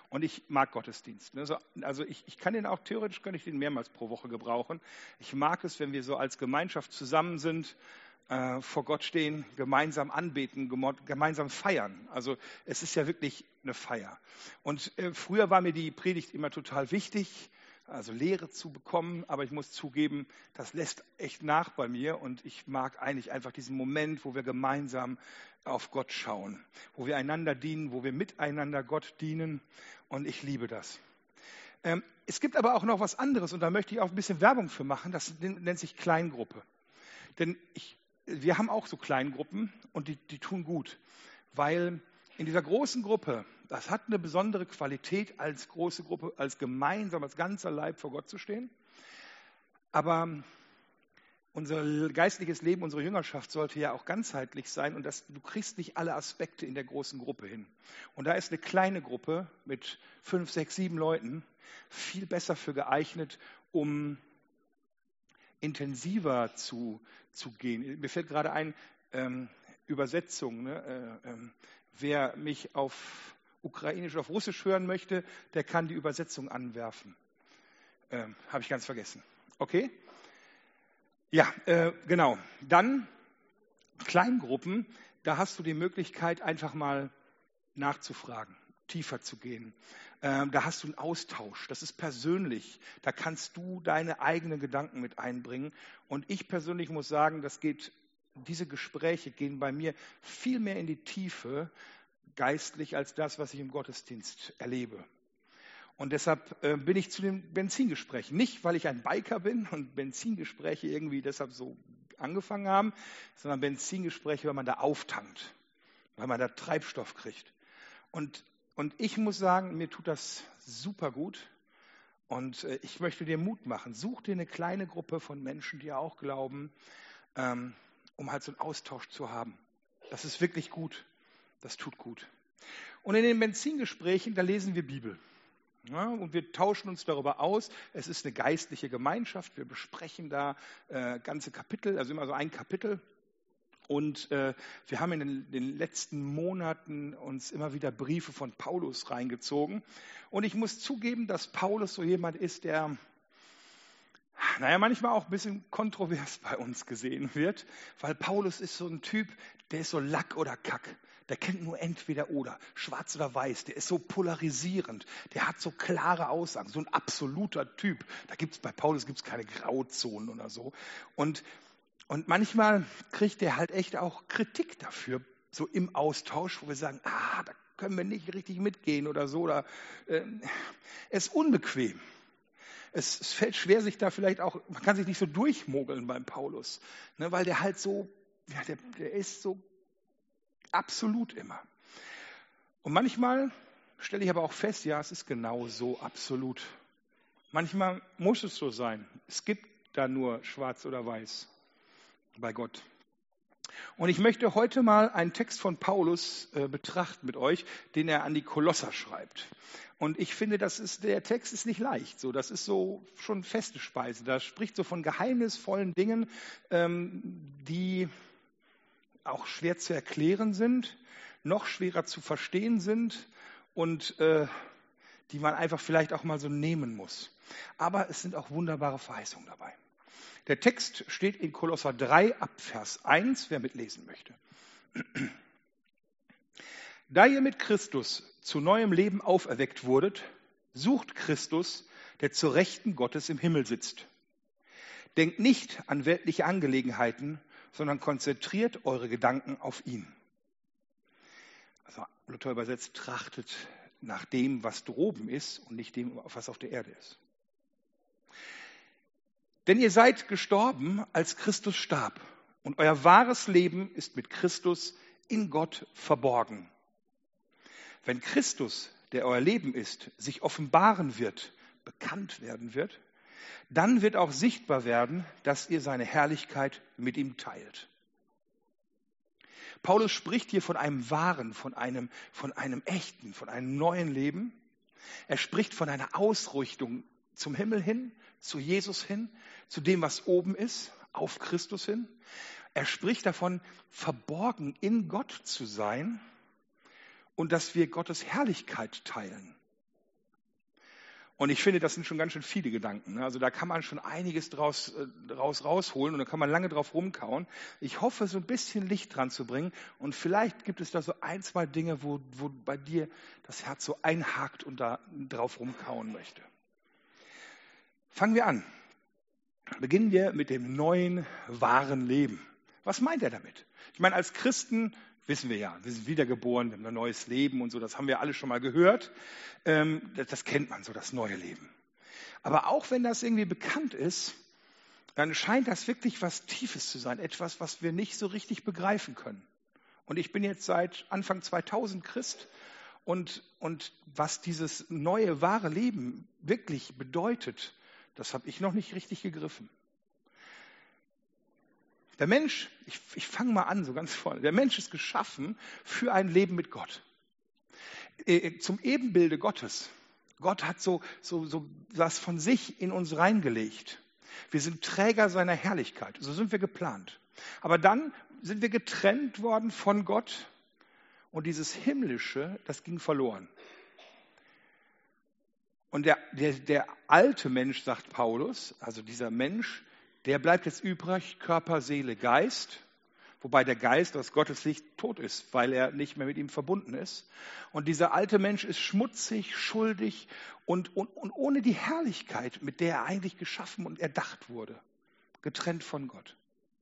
Und ich mag Gottesdienst. Ne? Also ich kann den auch, theoretisch könnte ich den mehrmals pro Woche gebrauchen. Ich mag es, wenn wir so als Gemeinschaft zusammen sind, vor Gott stehen, gemeinsam anbeten, gemeinsam feiern. Also es ist ja wirklich eine Feier. Und früher war mir die Predigt immer total wichtig, also Lehre zu bekommen, aber ich muss zugeben, das lässt echt nach bei mir und ich mag eigentlich einfach diesen Moment, wo wir gemeinsam auf Gott schauen, wo wir einander dienen, wo wir miteinander Gott dienen und ich liebe das. Es gibt aber auch noch was anderes und da möchte ich auch ein bisschen Werbung für machen, das nennt sich Kleingruppe. Denn wir haben auch so Kleingruppen und die tun gut, weil in dieser großen Gruppe, das hat eine besondere Qualität als große Gruppe, als gemeinsam, als ganzer Leib vor Gott zu stehen. Aber unser geistliches Leben, unsere Jüngerschaft sollte ja auch ganzheitlich sein und du kriegst nicht alle Aspekte in der großen Gruppe hin. Und da ist eine kleine Gruppe mit 5, 6, 7 Leuten viel besser für geeignet, um intensiver zu gehen. Mir fällt gerade ein, Übersetzung. Ne? Wer mich auf Ukrainisch, auf Russisch hören möchte, der kann die Übersetzung anwerfen. Habe ich ganz vergessen. Okay? Ja, genau. Dann Kleingruppen, da hast du die Möglichkeit, einfach mal nachzufragen, tiefer zu gehen. Da hast du einen Austausch, das ist persönlich. Da kannst du deine eigenen Gedanken mit einbringen. Und ich persönlich muss sagen, diese Gespräche gehen bei mir viel mehr in die Tiefe geistlich als das, was ich im Gottesdienst erlebe. Und deshalb bin ich zu den Benzingesprächen. Nicht, weil ich ein Biker bin und Benzingespräche irgendwie deshalb so angefangen haben, sondern Benzingespräche, weil man da auftankt, weil man da Treibstoff kriegt. Und ich muss sagen, mir tut das super gut und ich möchte dir Mut machen. Such dir eine kleine Gruppe von Menschen, die auch glauben, um halt so einen Austausch zu haben. Das ist wirklich gut. Das tut gut. Und in den Benzingesprächen, da lesen wir Bibel. Ja, und wir tauschen uns darüber aus. Es ist eine geistliche Gemeinschaft. Wir besprechen da ganze Kapitel, also immer so ein Kapitel. Und wir haben in den letzten Monaten uns immer wieder Briefe von Paulus reingezogen. Und ich muss zugeben, dass Paulus so jemand ist, der manchmal auch ein bisschen kontrovers bei uns gesehen wird. Weil Paulus ist so ein Typ, der ist so Lack oder Kack. Der kennt nur entweder oder, schwarz oder weiß. Der ist so polarisierend. Der hat so klare Aussagen, so ein absoluter Typ. Bei Paulus gibt es keine Grauzonen oder so. Und manchmal kriegt er halt echt auch Kritik dafür, so im Austausch, wo wir sagen, da können wir nicht richtig mitgehen oder so. Oder es ist unbequem. Es fällt schwer, sich da vielleicht auch, man kann sich nicht so durchmogeln beim Paulus, ne, weil der halt so, der ist so absolut immer. Und manchmal stelle ich aber auch fest, ja, es ist genau so absolut. Manchmal muss es so sein. Es gibt da nur schwarz oder weiß bei Gott. Und ich möchte heute mal einen Text von Paulus betrachten mit euch, den er an die Kolosser schreibt. Und ich finde, der Text ist nicht leicht. So, das ist so schon feste Speise. Da spricht so von geheimnisvollen Dingen, die auch schwer zu erklären sind, noch schwerer zu verstehen sind und die man einfach vielleicht auch mal so nehmen muss. Aber es sind auch wunderbare Verheißungen dabei. Der Text steht in Kolosser 3 ab Vers 1, wer mitlesen möchte. Da ihr mit Christus zu neuem Leben auferweckt wurdet, sucht Christus, der zur Rechten Gottes im Himmel sitzt. Denkt nicht an weltliche Angelegenheiten, sondern konzentriert eure Gedanken auf ihn. Also Luther übersetzt, trachtet nach dem, was droben ist und nicht dem, was auf der Erde ist. Denn ihr seid gestorben, als Christus starb, und euer wahres Leben ist mit Christus in Gott verborgen. Wenn Christus, der euer Leben ist, sich offenbaren wird, bekannt werden wird, dann wird auch sichtbar werden, dass ihr seine Herrlichkeit mit ihm teilt. Paulus spricht hier von einem wahren, von einem echten, von einem neuen Leben. Er spricht von einer Ausrichtung zum Himmel hin, zu Jesus hin, zu dem, was oben ist, auf Christus hin. Er spricht davon, verborgen in Gott zu sein und dass wir Gottes Herrlichkeit teilen. Und ich finde, das sind schon ganz schön viele Gedanken. Ne? Also da kann man schon einiges rausholen und da kann man lange drauf rumkauen. Ich hoffe, so ein bisschen Licht dran zu bringen. Und vielleicht gibt es da so ein, zwei Dinge, wo bei dir das Herz so einhakt und da drauf rumkauen möchte. Fangen wir an. Beginnen wir mit dem neuen, wahren Leben. Was meint er damit? Ich meine, als Christen wissen wir ja, wir sind wiedergeboren, wir haben ein neues Leben und so, das haben wir alle schon mal gehört. Das kennt man so, das neue Leben. Aber auch wenn das irgendwie bekannt ist, dann scheint das wirklich was Tiefes zu sein, etwas, was wir nicht so richtig begreifen können. Und ich bin jetzt seit Anfang 2000 Christ und was dieses neue, wahre Leben wirklich bedeutet, das habe ich noch nicht richtig gegriffen. Der Mensch, ich fange mal an, so ganz vorne. Der Mensch ist geschaffen für ein Leben mit Gott. Zum Ebenbilde Gottes. Gott hat so was von sich in uns reingelegt. Wir sind Träger seiner Herrlichkeit. So sind wir geplant. Aber dann sind wir getrennt worden von Gott und dieses Himmlische, das ging verloren. Und der alte Mensch, sagt Paulus, also dieser Mensch, der bleibt jetzt übrig, Körper, Seele, Geist, wobei der Geist aus Gottes Sicht tot ist, weil er nicht mehr mit ihm verbunden ist. Und dieser alte Mensch ist schmutzig, schuldig und ohne die Herrlichkeit, mit der er eigentlich geschaffen und erdacht wurde, getrennt von Gott.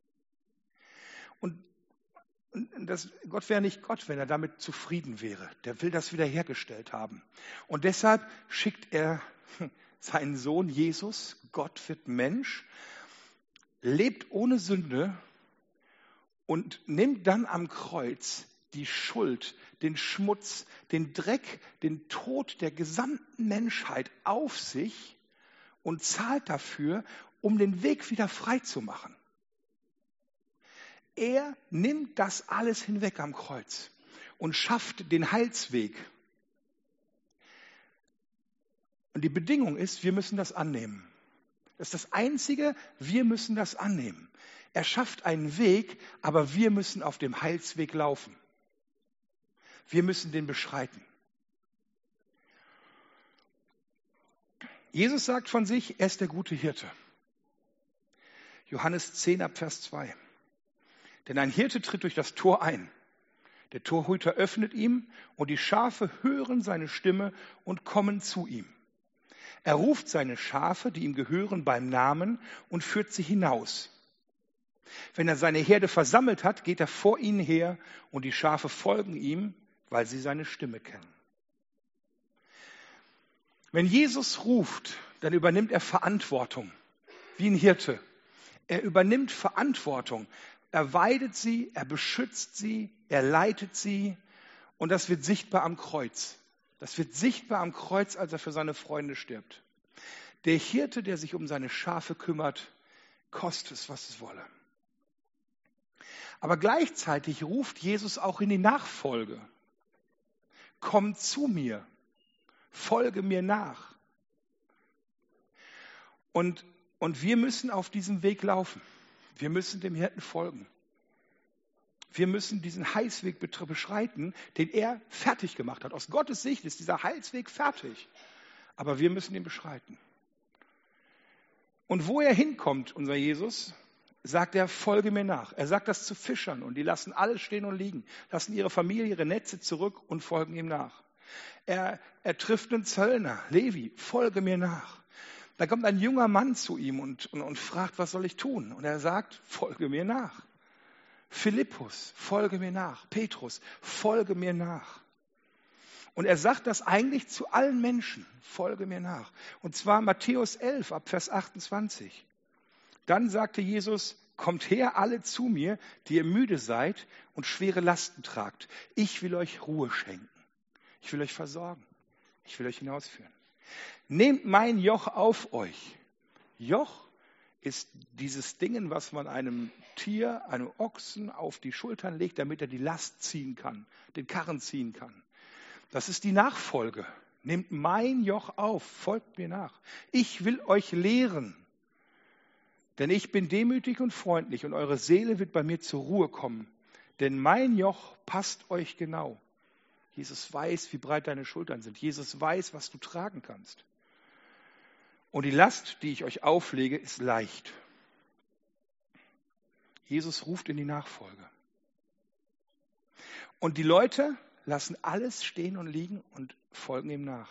Und Gott wäre nicht Gott, wenn er damit zufrieden wäre. Der will das wiederhergestellt haben. Und deshalb schickt er seinen Sohn Jesus, Gott wird Mensch, lebt ohne Sünde und nimmt dann am Kreuz die Schuld, den Schmutz, den Dreck, den Tod der gesamten Menschheit auf sich und zahlt dafür, um den Weg wieder frei zu machen. Er nimmt das alles hinweg am Kreuz und schafft den Heilsweg. Und die Bedingung ist, wir müssen das annehmen. Das ist das Einzige, wir müssen das annehmen. Er schafft einen Weg, aber wir müssen auf dem Heilsweg laufen. Wir müssen den beschreiten. Jesus sagt von sich, er ist der gute Hirte. Johannes 10 ab Vers 2. Denn ein Hirte tritt durch das Tor ein. Der Torhüter öffnet ihm und die Schafe hören seine Stimme und kommen zu ihm. Er ruft seine Schafe, die ihm gehören, beim Namen und führt sie hinaus. Wenn er seine Herde versammelt hat, geht er vor ihnen her und die Schafe folgen ihm, weil sie seine Stimme kennen. Wenn Jesus ruft, dann übernimmt er Verantwortung, wie ein Hirte. Er übernimmt Verantwortung. Er weidet sie, er beschützt sie, er leitet sie und das wird sichtbar am Kreuz. Das wird sichtbar am Kreuz, als er für seine Freunde stirbt. Der Hirte, der sich um seine Schafe kümmert, koste es, was es wolle. Aber gleichzeitig ruft Jesus auch in die Nachfolge. Komm zu mir, folge mir nach. Und wir müssen auf diesem Weg laufen. Wir müssen dem Hirten folgen. Wir müssen diesen Heilsweg beschreiten, den er fertig gemacht hat. Aus Gottes Sicht ist dieser Heilsweg fertig. Aber wir müssen ihn beschreiten. Und wo er hinkommt, unser Jesus, sagt er, folge mir nach. Er sagt das zu Fischern und die lassen alles stehen und liegen, lassen ihre Familie, ihre Netze zurück und folgen ihm nach. Er trifft einen Zöllner, Levi, folge mir nach. Da kommt ein junger Mann zu ihm und fragt, was soll ich tun? Und er sagt, folge mir nach. Philippus, folge mir nach. Petrus, folge mir nach. Und er sagt das eigentlich zu allen Menschen, folge mir nach. Und zwar Matthäus 11 ab Vers 28. Dann sagte Jesus, kommt her alle zu mir, die ihr müde seid und schwere Lasten tragt. Ich will euch Ruhe schenken. Ich will euch versorgen. Ich will euch hinausführen. Nehmt mein Joch auf euch. Joch ist dieses Ding, was man einem Tier, einem Ochsen auf die Schultern legt, damit er die Last ziehen kann, den Karren ziehen kann. Das ist die Nachfolge. Nehmt mein Joch auf, folgt mir nach. Ich will euch lehren, denn ich bin demütig und freundlich und eure Seele wird bei mir zur Ruhe kommen. Denn mein Joch passt euch genau. Jesus weiß, wie breit deine Schultern sind. Jesus weiß, was du tragen kannst. Und die Last, die ich euch auflege, ist leicht. Jesus ruft in die Nachfolge. Und die Leute lassen alles stehen und liegen und folgen ihm nach.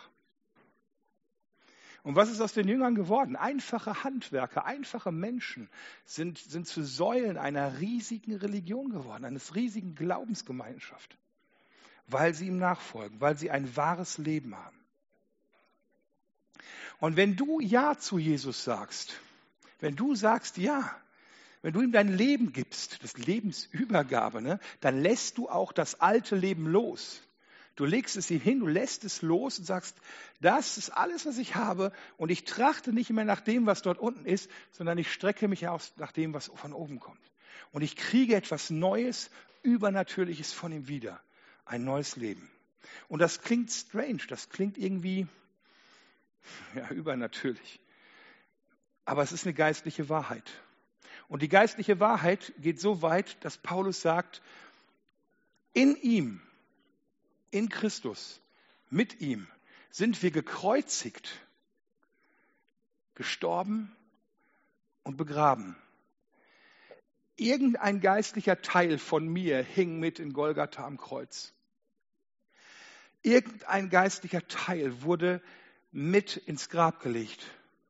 Und was ist aus den Jüngern geworden? Einfache Handwerker, einfache Menschen sind zu Säulen einer riesigen Religion geworden, eines riesigen Glaubensgemeinschaft, weil sie ihm nachfolgen, weil sie ein wahres Leben haben. Und wenn du Ja zu Jesus sagst, wenn du sagst Ja, wenn du ihm dein Leben gibst, das Lebensübergabe, ne, dann lässt du auch das alte Leben los. Du legst es ihm hin, du lässt es los und sagst, das ist alles, was ich habe und ich trachte nicht mehr nach dem, was dort unten ist, sondern ich strecke mich aus nach dem, was von oben kommt. Und ich kriege etwas Neues, Übernatürliches von ihm wieder. Ein neues Leben. Und das klingt strange, das klingt irgendwie übernatürlich. Aber es ist eine geistliche Wahrheit. Und die geistliche Wahrheit geht so weit, dass Paulus sagt, in ihm, in Christus, mit ihm sind wir gekreuzigt, gestorben und begraben. Irgendein geistlicher Teil von mir hing mit in Golgatha am Kreuz. Irgendein geistlicher Teil wurde mit ins Grab gelegt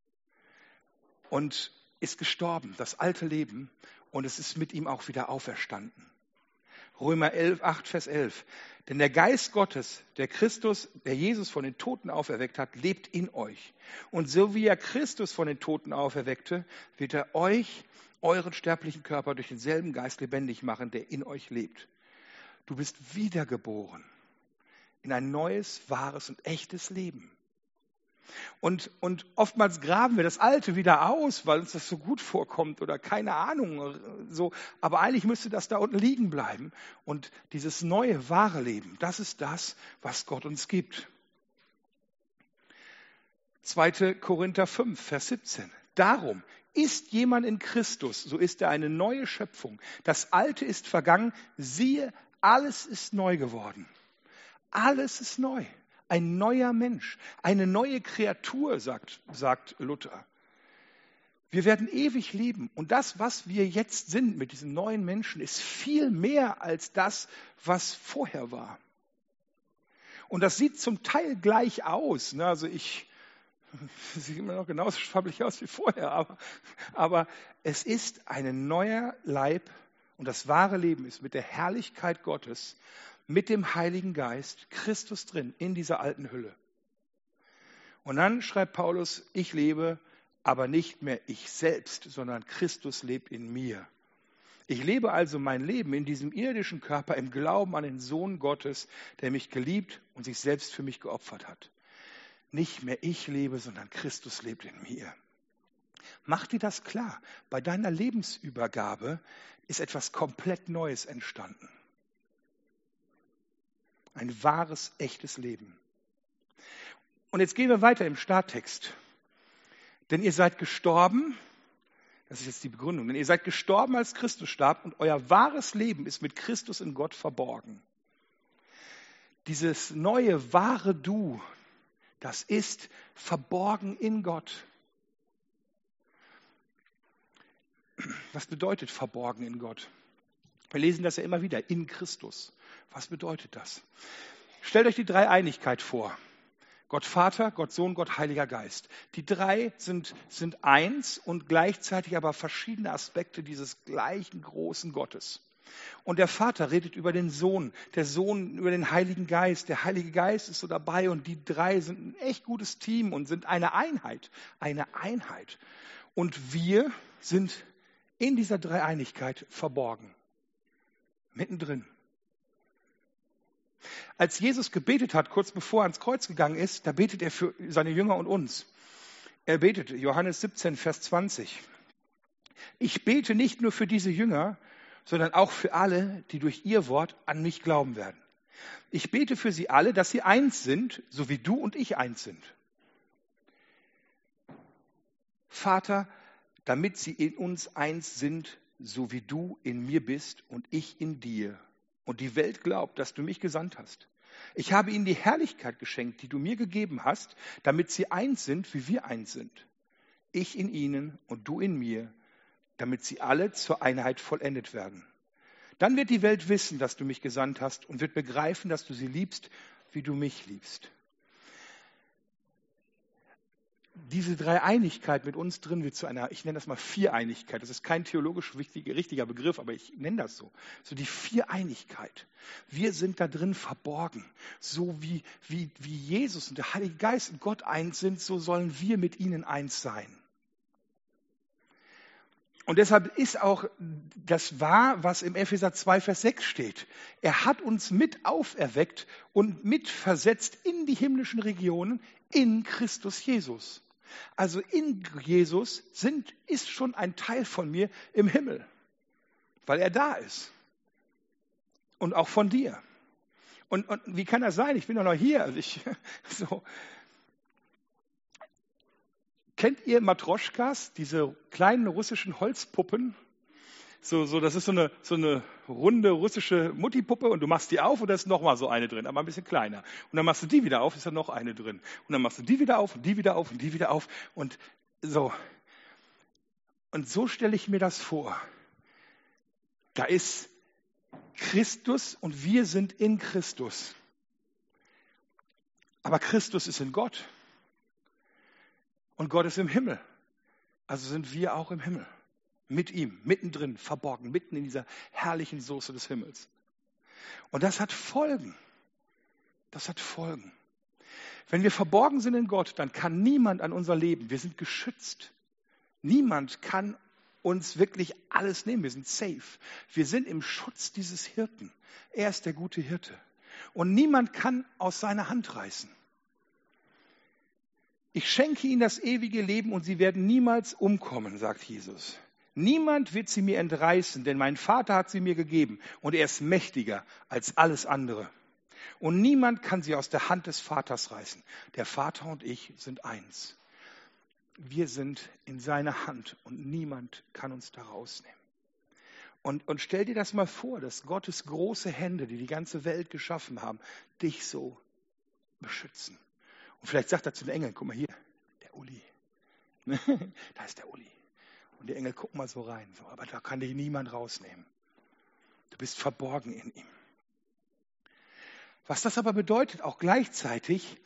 und ist gestorben, das alte Leben, und es ist mit ihm auch wieder auferstanden. Römer 8, Vers 11. Denn der Geist Gottes, der Christus, der Jesus von den Toten auferweckt hat, lebt in euch. Und so wie er Christus von den Toten auferweckte, wird er euch, euren sterblichen Körper, durch denselben Geist lebendig machen, der in euch lebt. Du bist wiedergeboren in ein neues, wahres und echtes Leben. Und oftmals graben wir das Alte wieder aus, weil uns das so gut vorkommt oder keine Ahnung. So. Aber eigentlich müsste das da unten liegen bleiben. Und dieses neue, wahre Leben, das ist das, was Gott uns gibt. 2. Korinther 5, Vers 17. Darum, ist jemand in Christus, so ist er eine neue Schöpfung. Das Alte ist vergangen, siehe, alles ist neu geworden. Alles ist neu. Ein neuer Mensch, eine neue Kreatur, sagt Luther. Wir werden ewig leben. Und das, was wir jetzt sind mit diesem neuen Menschen, ist viel mehr als das, was vorher war. Und das sieht zum Teil gleich aus. Also ich sehe immer noch genauso schwabbelig aus wie vorher. Aber es ist ein neuer Leib und das wahre Leben ist mit der Herrlichkeit Gottes, mit dem Heiligen Geist, Christus drin, in dieser alten Hülle. Und dann schreibt Paulus, ich lebe, aber nicht mehr ich selbst, sondern Christus lebt in mir. Ich lebe also mein Leben in diesem irdischen Körper im Glauben an den Sohn Gottes, der mich geliebt und sich selbst für mich geopfert hat. Nicht mehr ich lebe, sondern Christus lebt in mir. Mach dir das klar. Bei deiner Lebensübergabe ist etwas komplett Neues entstanden. Ein wahres, echtes Leben. Und jetzt gehen wir weiter im Starttext. Denn ihr seid gestorben, das ist jetzt die Begründung, denn ihr seid gestorben, als Christus starb und euer wahres Leben ist mit Christus in Gott verborgen. Dieses neue, wahre Du, das ist verborgen in Gott. Was bedeutet verborgen in Gott? Wir lesen das ja immer wieder, in Christus. Was bedeutet das? Stellt euch die Dreieinigkeit vor. Gott Vater, Gott Sohn, Gott Heiliger Geist. Die drei sind eins und gleichzeitig aber verschiedene Aspekte dieses gleichen großen Gottes. Und der Vater redet über den Sohn, der Sohn über den Heiligen Geist. Der Heilige Geist ist so dabei und die drei sind ein echt gutes Team und sind eine Einheit. Eine Einheit. Und wir sind in dieser Dreieinigkeit verborgen. Mittendrin. Als Jesus gebetet hat, kurz bevor er ans Kreuz gegangen ist, da betet er für seine Jünger und uns. Er betet, Johannes 17, Vers 20. Ich bete nicht nur für diese Jünger, sondern auch für alle, die durch ihr Wort an mich glauben werden. Ich bete für sie alle, dass sie eins sind, so wie du und ich eins sind. Vater, damit sie in uns eins sind, so wie du in mir bist und ich in dir. Und die Welt glaubt, dass du mich gesandt hast. Ich habe ihnen die Herrlichkeit geschenkt, die du mir gegeben hast, damit sie eins sind, wie wir eins sind. ich in ihnen und du in mir, damit sie alle zur Einheit vollendet werden. Dann wird die Welt wissen, dass du mich gesandt hast und wird begreifen, dass du sie liebst, wie du mich liebst. Diese Dreieinigkeit mit uns drin wird zu einer, ich nenne das mal Viereinigkeit. Das ist kein theologisch richtiger Begriff, aber ich nenne das so. So die Viereinigkeit. Wir sind da drin verborgen. So wie Jesus und der Heilige Geist und Gott eins sind, so sollen wir mit ihnen eins sein. Und deshalb ist auch das wahr, was im Epheser 2, Vers 6 steht. Er hat uns mit auferweckt und mit versetzt in die himmlischen Regionen in Christus Jesus. Also in Jesus ist schon ein Teil von mir im Himmel, weil er da ist. Und auch von dir. Und wie kann das sein? Ich bin doch noch hier. Also Kennt ihr Matroschkas, diese kleinen russischen Holzpuppen? Das ist so eine runde russische Muttipuppe und du machst die auf und da ist noch mal so eine drin, aber ein bisschen kleiner. Und dann machst du die wieder auf, ist da noch eine drin. Und dann machst du die wieder auf und die wieder auf und die wieder auf und so. Und so stelle ich mir das vor. Da ist Christus und wir sind in Christus. Aber Christus ist in Gott. Und Gott ist im Himmel. Also sind wir auch im Himmel. Mit ihm, mittendrin, verborgen, mitten in dieser herrlichen Soße des Himmels. Und das hat Folgen. Das hat Folgen. Wenn wir verborgen sind in Gott, dann kann niemand an unser Leben. Wir sind geschützt. Niemand kann uns wirklich alles nehmen. Wir sind safe. Wir sind im Schutz dieses Hirten. Er ist der gute Hirte. Und niemand kann aus seiner Hand reißen. Ich schenke ihnen das ewige Leben und sie werden niemals umkommen, sagt Jesus. Niemand wird sie mir entreißen, denn mein Vater hat sie mir gegeben und er ist mächtiger als alles andere. Und niemand kann sie aus der Hand des Vaters reißen. Der Vater und ich sind eins. Wir sind in seiner Hand und niemand kann uns da rausnehmen. Und stell dir das mal vor, dass Gottes große Hände, die die ganze Welt geschaffen haben, dich so beschützen. Und vielleicht sagt er zu den Engeln, guck mal hier, der Uli. Da ist der Uli. Und die Engel gucken mal so rein. So, aber da kann dich niemand rausnehmen. Du bist verborgen in ihm. Was das aber bedeutet, auch gleichzeitig,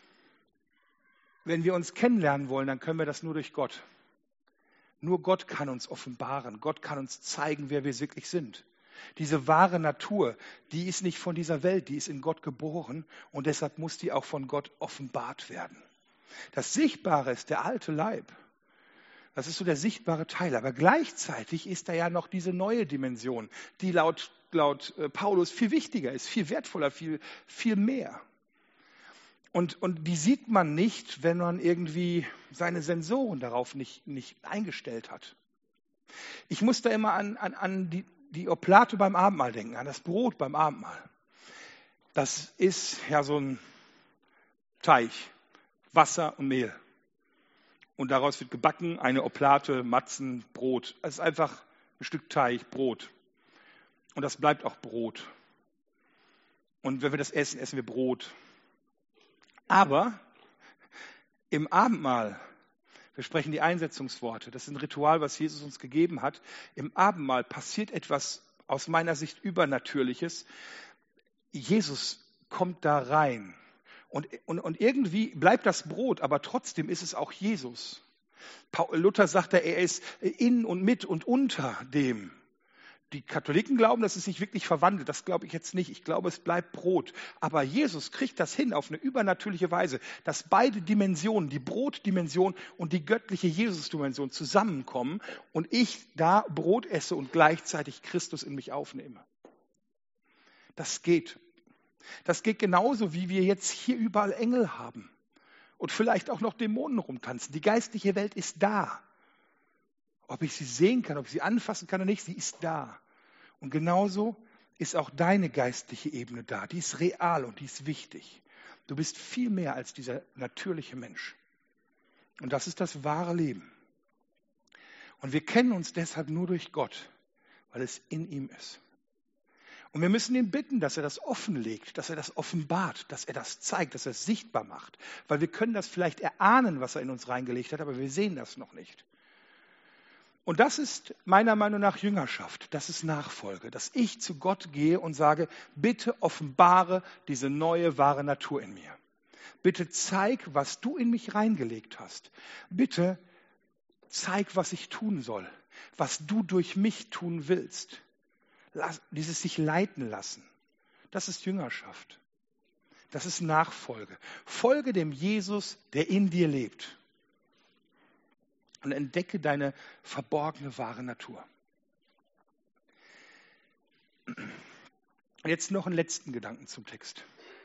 wenn wir uns kennenlernen wollen, dann können wir das nur durch Gott. Nur Gott kann uns offenbaren. Gott kann uns zeigen, wer wir wirklich sind. Diese wahre Natur, die ist nicht von dieser Welt, die ist in Gott geboren und deshalb muss die auch von Gott offenbart werden. Das Sichtbare ist der alte Leib. Das ist so der sichtbare Teil. Aber gleichzeitig ist da ja noch diese neue Dimension, die laut Paulus viel wichtiger ist, viel wertvoller, viel mehr. Und die sieht man nicht, wenn man irgendwie seine Sensoren darauf nicht eingestellt hat. Ich muss da immer an die Oblate beim Abendmahl denken, an das Brot beim Abendmahl. Das ist ja so ein Teig, Wasser und Mehl. Und daraus wird gebacken eine Oblate, Matzen, Brot. Es ist einfach ein Stück Teig, Brot. Und das bleibt auch Brot. Und wenn wir das essen, essen wir Brot. Aber im Abendmahl, wir sprechen die Einsetzungsworte, das ist ein Ritual, was Jesus uns gegeben hat. Im Abendmahl passiert etwas aus meiner Sicht Übernatürliches. Jesus kommt da rein. Und irgendwie bleibt das Brot, aber trotzdem ist es auch Jesus. Luther sagt, er ist in und mit und unter dem. Die Katholiken glauben, dass es sich wirklich verwandelt. Das glaube ich jetzt nicht. Ich glaube, es bleibt Brot. Aber Jesus kriegt das hin auf eine übernatürliche Weise, dass beide Dimensionen, die Brotdimension und die göttliche Jesus-Dimension zusammenkommen und ich da Brot esse und gleichzeitig Christus in mich aufnehme. Das geht. Das geht genauso, wie wir jetzt hier überall Engel haben und vielleicht auch noch Dämonen rumtanzen. Die geistliche Welt ist da. Ob ich sie sehen kann, ob ich sie anfassen kann oder nicht, sie ist da. Und genauso ist auch deine geistliche Ebene da. Die ist real und die ist wichtig. Du bist viel mehr als dieser natürliche Mensch. Und das ist das wahre Leben. Und wir kennen uns deshalb nur durch Gott, weil es in ihm ist. Und wir müssen ihn bitten, dass er das offenlegt, dass er das offenbart, dass er das zeigt, dass er es sichtbar macht. Weil wir können das vielleicht erahnen, was er in uns reingelegt hat, aber wir sehen das noch nicht. Und das ist meiner Meinung nach Jüngerschaft, das ist Nachfolge, dass ich zu Gott gehe und sage, bitte offenbare diese neue, wahre Natur in mir. Bitte zeig, was du in mich reingelegt hast. Bitte zeig, was ich tun soll, was du durch mich tun willst. Dieses sich leiten lassen, das ist Jüngerschaft. Das ist Nachfolge. Folge dem Jesus, der in dir lebt. Und entdecke deine verborgene, wahre Natur. Jetzt noch einen letzten Gedanken zum Text.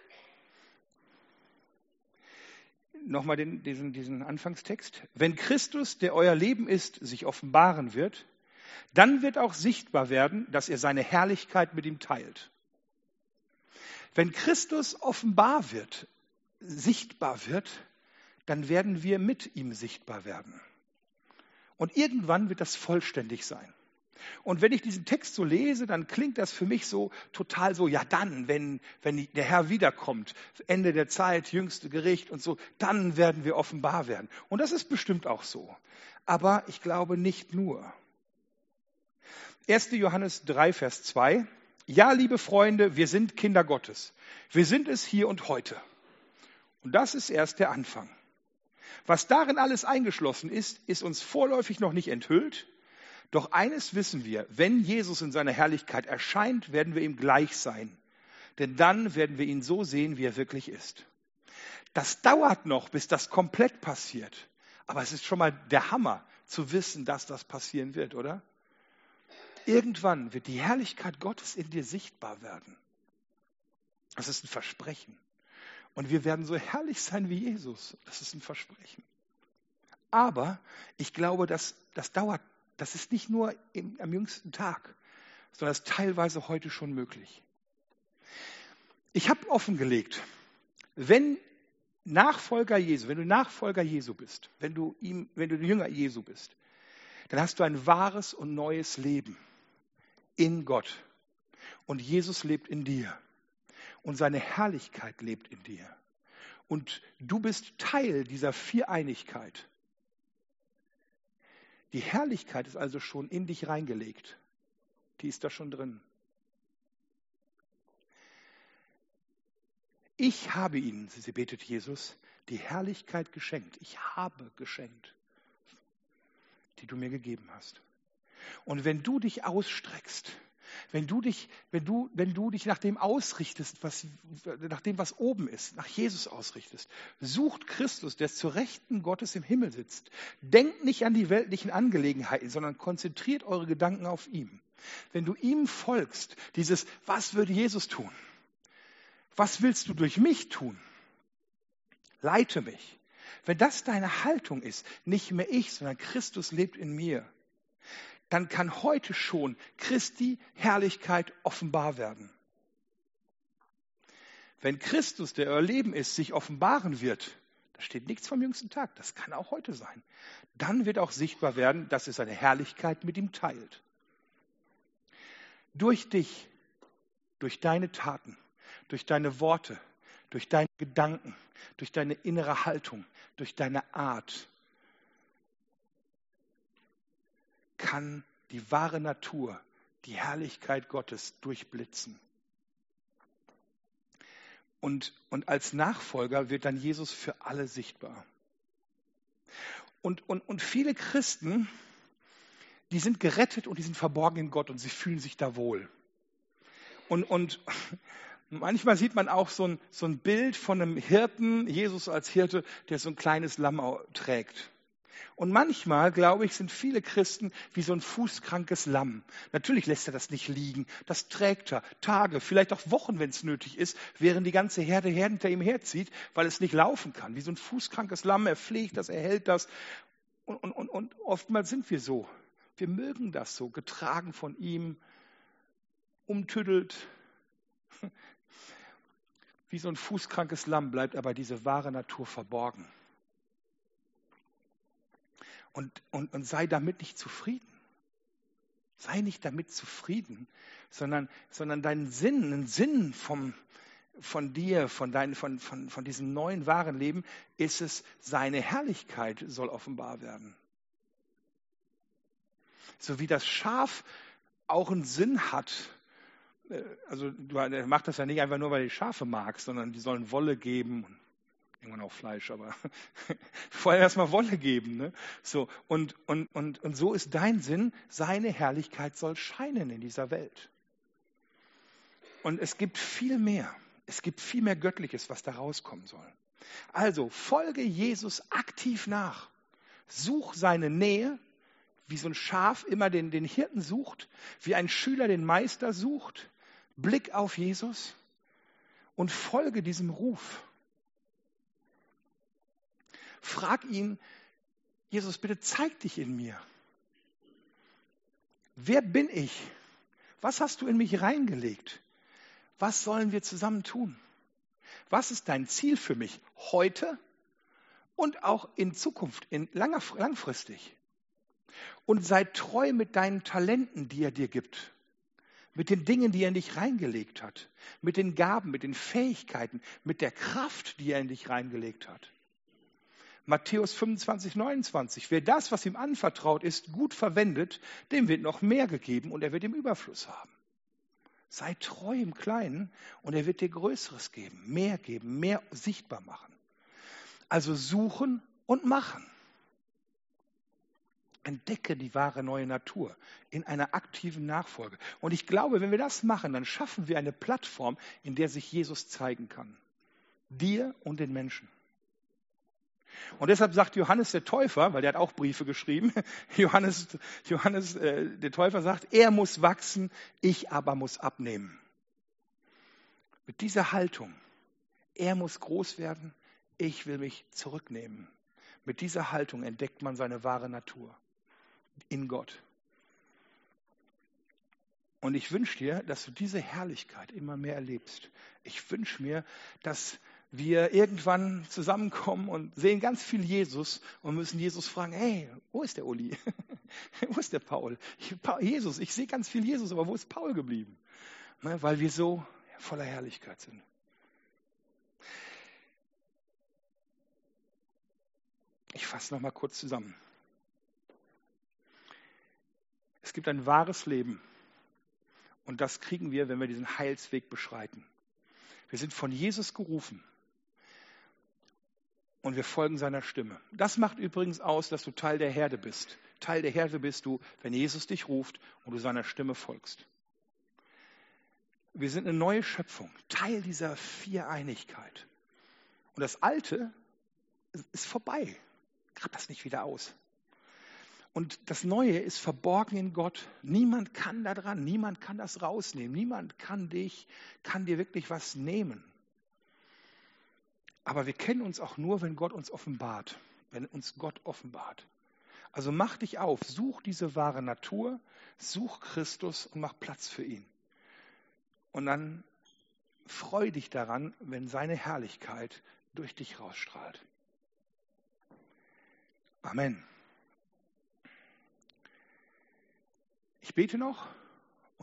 Nochmal diesen Anfangstext. Wenn Christus, der euer Leben ist, sich offenbaren wird, dann wird auch sichtbar werden, dass ihr seine Herrlichkeit mit ihm teilt. Wenn Christus offenbar wird, sichtbar wird, dann werden wir mit ihm sichtbar werden. Und irgendwann wird das vollständig sein. Und wenn ich diesen Text so lese, dann klingt das für mich so total so, ja dann, wenn der Herr wiederkommt, Ende der Zeit, jüngste Gericht und so, dann werden wir offenbar werden. Und das ist bestimmt auch so. Aber ich glaube nicht nur. 1. Johannes 3, Vers 2. Ja, liebe Freunde, wir sind Kinder Gottes. Wir sind es hier und heute. Und das ist erst der Anfang. Was darin alles eingeschlossen ist, ist uns vorläufig noch nicht enthüllt. Doch eines wissen wir, wenn Jesus in seiner Herrlichkeit erscheint, werden wir ihm gleich sein. Denn dann werden wir ihn so sehen, wie er wirklich ist. Das dauert noch, bis das komplett passiert. Aber es ist schon mal der Hammer, zu wissen, dass das passieren wird, oder? Irgendwann wird die Herrlichkeit Gottes in dir sichtbar werden. Das ist ein Versprechen. Und wir werden so herrlich sein wie Jesus. Das ist ein Versprechen. Aber ich glaube, das dauert. Das ist nicht nur am jüngsten Tag, sondern das ist teilweise heute schon möglich. Ich habe offengelegt, wenn du Nachfolger Jesu bist, wenn du Jünger Jesu bist, dann hast du ein wahres und neues Leben in Gott. Und Jesus lebt in dir. Und seine Herrlichkeit lebt in dir. Und du bist Teil dieser Viereinigkeit. Die Herrlichkeit ist also schon in dich reingelegt. Die ist da schon drin. Ich habe ihnen, sie betet Jesus, die Herrlichkeit geschenkt. Ich habe geschenkt, die du mir gegeben hast. Und wenn du dich ausstreckst, wenn du dich nach dem ausrichtest, nach dem, was oben ist, nach Jesus ausrichtest, sucht Christus, der zur Rechten Gottes im Himmel sitzt. Denkt nicht an die weltlichen Angelegenheiten, sondern konzentriert eure Gedanken auf ihn. Wenn du ihm folgst, was würde Jesus tun? Was willst du durch mich tun? Leite mich. Wenn das deine Haltung ist, nicht mehr ich, sondern Christus lebt in mir, dann kann heute schon Christi Herrlichkeit offenbar werden. Wenn Christus, der euer Leben ist, sich offenbaren wird, da steht nichts vom jüngsten Tag, das kann auch heute sein, dann wird auch sichtbar werden, dass er seine Herrlichkeit mit ihm teilt. Durch dich, durch deine Taten, durch deine Worte, durch deine Gedanken, durch deine innere Haltung, durch deine Art, kann die wahre Natur, die Herrlichkeit Gottes durchblitzen. Und als Nachfolger wird dann Jesus für alle sichtbar. Und viele Christen, die sind gerettet und die sind verborgen in Gott und sie fühlen sich da wohl. Und manchmal sieht man auch so ein Bild von einem Hirten, Jesus als Hirte, der so ein kleines Lamm trägt. Und manchmal, glaube ich, sind viele Christen wie so ein fußkrankes Lamm. Natürlich lässt er das nicht liegen. Das trägt er Tage, vielleicht auch Wochen, wenn es nötig ist, während die ganze Herde hinter ihm herzieht, weil es nicht laufen kann. Wie so ein fußkrankes Lamm, er pflegt das, er hält das. Und oftmals sind wir so. Wir mögen das so, getragen von ihm, umtüdelt. Wie so ein fußkrankes Lamm bleibt aber diese wahre Natur verborgen. Und sei damit nicht zufrieden. Sei nicht damit zufrieden, sondern deinen Sinn von dir, von diesem neuen, wahren Leben, ist es, seine Herrlichkeit soll offenbar werden. So wie das Schaf auch einen Sinn hat. Also er macht das ja nicht einfach nur, weil du die Schafe magst, sondern die sollen Wolle geben und irgendwann auch Fleisch, aber vorher erstmal Wolle geben. Ne? So, und so ist dein Sinn, seine Herrlichkeit soll scheinen in dieser Welt. Und es gibt viel mehr. Es gibt viel mehr Göttliches, was da rauskommen soll. Also folge Jesus aktiv nach. Such seine Nähe, wie so ein Schaf immer den Hirten sucht, wie ein Schüler den Meister sucht. Blick auf Jesus und folge diesem Ruf. Frag ihn, Jesus, bitte zeig dich in mir. Wer bin ich? Was hast du in mich reingelegt? Was sollen wir zusammen tun? Was ist dein Ziel für mich heute und auch in Zukunft, langfristig? Und sei treu mit deinen Talenten, die er dir gibt. Mit den Dingen, die er in dich reingelegt hat. Mit den Gaben, mit den Fähigkeiten, mit der Kraft, die er in dich reingelegt hat. Matthäus 25, 29. Wer das, was ihm anvertraut ist, gut verwendet, dem wird noch mehr gegeben und er wird im Überfluss haben. Sei treu im Kleinen und er wird dir Größeres geben, mehr sichtbar machen. Also suchen und machen. Entdecke die wahre neue Natur in einer aktiven Nachfolge. Und ich glaube, wenn wir das machen, dann schaffen wir eine Plattform, in der sich Jesus zeigen kann. Dir und den Menschen. Und deshalb sagt Johannes der Täufer, weil der hat auch Briefe geschrieben, Johannes der Täufer sagt, er muss wachsen, ich aber muss abnehmen. Mit dieser Haltung, er muss groß werden, ich will mich zurücknehmen. Mit dieser Haltung entdeckt man seine wahre Natur in Gott. Und ich wünsche dir, dass du diese Herrlichkeit immer mehr erlebst. Ich wünsche mir, dass wir irgendwann zusammenkommen und sehen ganz viel Jesus und müssen Jesus fragen, hey, wo ist der Uli? Wo ist der Paul? Jesus, ich sehe ganz viel Jesus, aber wo ist Paul geblieben? Ne, weil wir so voller Herrlichkeit sind. Ich fasse noch mal kurz zusammen. Es gibt ein wahres Leben und das kriegen wir, wenn wir diesen Heilsweg beschreiten. Wir sind von Jesus gerufen und wir folgen seiner Stimme. Das macht übrigens aus, dass du Teil der Herde bist. Teil der Herde bist du, wenn Jesus dich ruft und du seiner Stimme folgst. Wir sind eine neue Schöpfung, Teil dieser Viereinigkeit. Und das Alte ist vorbei. Grab das nicht wieder aus. Und das Neue ist verborgen in Gott. Niemand kann da dran, niemand kann das rausnehmen, niemand kann dir wirklich was nehmen. Aber wir kennen uns auch nur, wenn Gott uns offenbart, wenn uns Gott offenbart. Also mach dich auf, such diese wahre Natur, such Christus und mach Platz für ihn. Und dann freu dich daran, wenn seine Herrlichkeit durch dich rausstrahlt. Amen. Ich bete noch.